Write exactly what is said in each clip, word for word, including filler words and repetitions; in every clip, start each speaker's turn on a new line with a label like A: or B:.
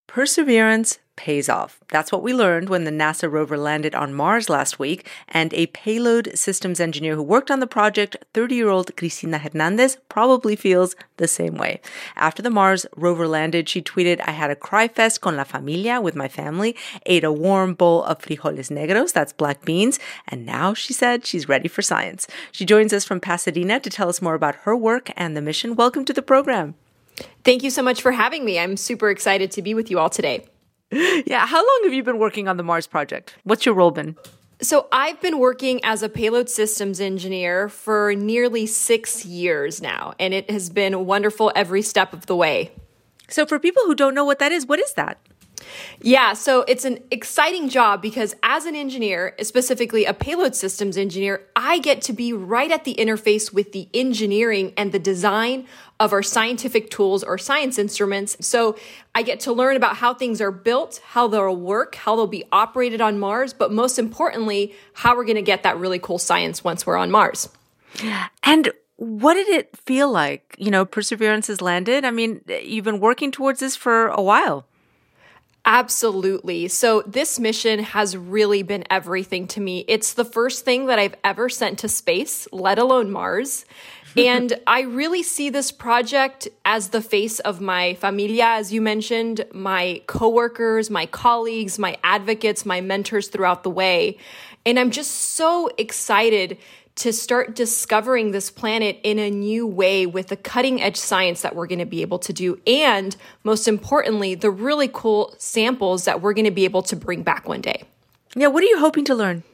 A: Perseverance pays off. That's what we learned when the NASA rover landed on Mars last week, and a payload systems engineer who worked on the project, thirty-year-old Cristina Hernandez, probably feels the same way. After the Mars rover landed, she tweeted, "I had a cry fest con la familia with my family, ate a warm bowl of frijoles negros, that's black beans, and now," she said, she's ready for science. She joins us from Pasadena to tell us more about her work and the mission. Welcome to the program.
B: Thank you so much for having me. I'm super excited to be with you all today.
A: Yeah, how long have you been working on the Mars project? What's your role been?
B: So I've been working as a payload systems engineer for nearly six years now, and it has been wonderful every step of the way.
A: So for people who don't know what that is, what is that?
B: Yeah, so it's an exciting job because as an engineer, specifically a payload systems engineer, I get to be right at the interface with the engineering and the design of our scientific tools or science instruments. So I get to learn about how things are built, how they'll work, how they'll be operated on Mars, but most importantly, how we're going to get that really cool science once we're on Mars.
A: And what did it feel like? You know, Perseverance has landed. I mean, you've been working towards this for a while.
B: Absolutely. So this mission has really been everything to me. It's the first thing that I've ever sent to space, let alone Mars. And I really see this project as the face of my familia, as you mentioned, my coworkers, my colleagues, my advocates, my mentors throughout the way. And I'm just so excited to start discovering this planet in a new way with the cutting edge science that we're going to be able to do. And most importantly, the really cool samples that we're going to be able to bring back one day.
A: Yeah, what are you hoping to learn?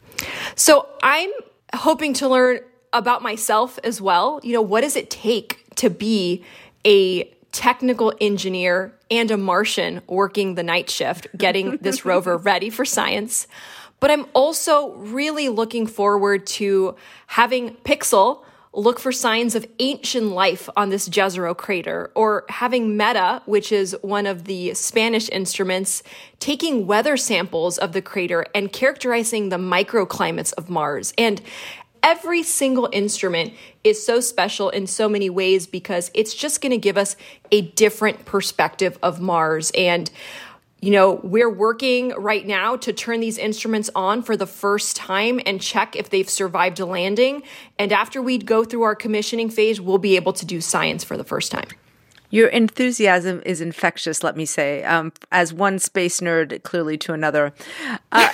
B: So I'm hoping to learn about myself as well. You know, what does it take to be a technical engineer and a Martian working the night shift, getting this rover ready for science? But I'm also really looking forward to having Pixel look for signs of ancient life on this Jezero crater, or having META, which is one of the Spanish instruments, taking weather samples of the crater and characterizing the microclimates of Mars. And every single instrument is so special in so many ways because it's just going to give us a different perspective of Mars. And you know, we're working right now to turn these instruments on for the first time and check if they've survived a landing. And after we go through our commissioning phase, we'll be able to do science for the first time.
A: Your enthusiasm is infectious, let me say, um, as one space nerd clearly to another. Uh,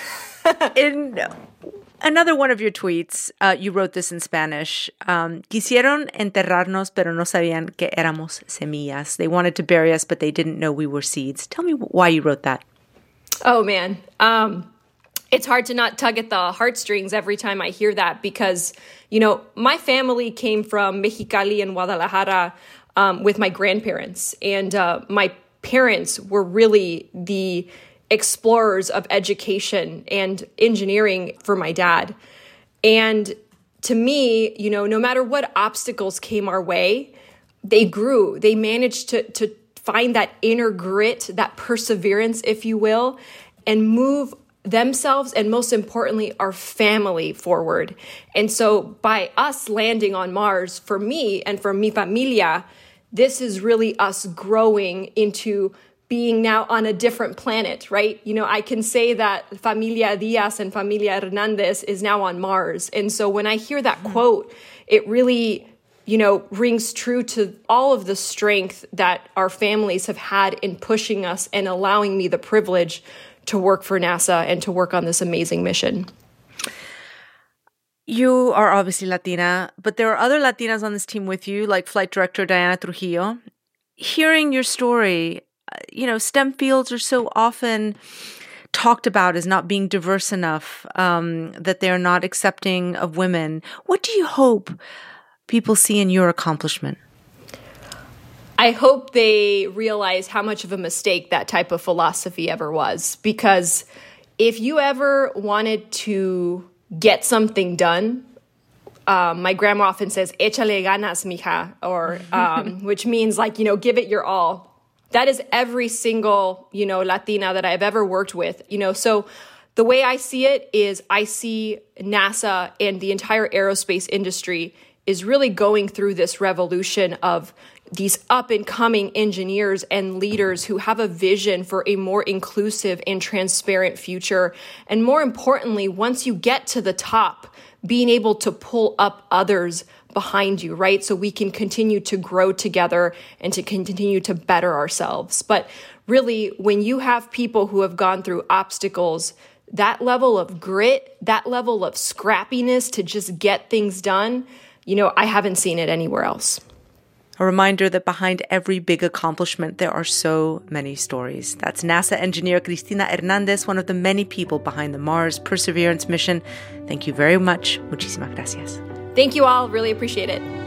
A: in another one of your tweets, uh, you wrote this in Spanish. Um, Quisieron enterrarnos, pero no sabían que éramos semillas. They wanted to bury us, but they didn't know we were seeds. Tell me why you wrote that.
B: Oh, man. Um, it's hard to not tug at the heartstrings every time I hear that because, you know, my family came from Mexicali and Guadalajara um, with my grandparents. And uh, my parents were really the explorers of education and engineering for my dad. And to me, you know, no matter what obstacles came our way, they grew. They managed to, to find that inner grit, that perseverance, if you will, and move themselves and most importantly, our family forward. And so by us landing on Mars, for me and for mi familia, this is really us growing into being now on a different planet, right? You know, I can say that Familia Diaz and Familia Hernandez is now on Mars. And so when I hear that mm-hmm. quote, it really, you know, rings true to all of the strength that our families have had in pushing us and allowing me the privilege to work for NASA and to work on this amazing mission.
A: You are obviously Latina, but there are other Latinas on this team with you, like Flight Director Diana Trujillo. Hearing your story, you know, STEM fields are so often talked about as not being diverse enough, um, that they're not accepting of women. What do you hope people see in your accomplishment?
B: I hope they realize how much of a mistake that type of philosophy ever was. Because if you ever wanted to get something done, um, my grandma often says, échale ganas, mija, or um, which means like, you know, give it your all. That is every single, you know, Latina that I've ever worked with, you know. So the way I see it is I see NASA and the entire aerospace industry is really going through this revolution of these up and coming engineers and leaders who have a vision for a more inclusive and transparent future. And more importantly, once you get to the top, being able to pull up others behind you, right? So we can continue to grow together and to continue to better ourselves. But really, when you have people who have gone through obstacles, that level of grit, that level of scrappiness to just get things done, you know, I haven't seen it anywhere else.
A: A reminder that behind every big accomplishment, there are so many stories. That's NASA engineer Cristina Hernandez, one of the many people behind the Mars Perseverance mission. Thank you very much. Muchísimas gracias.
B: Thank you all. Really appreciate it.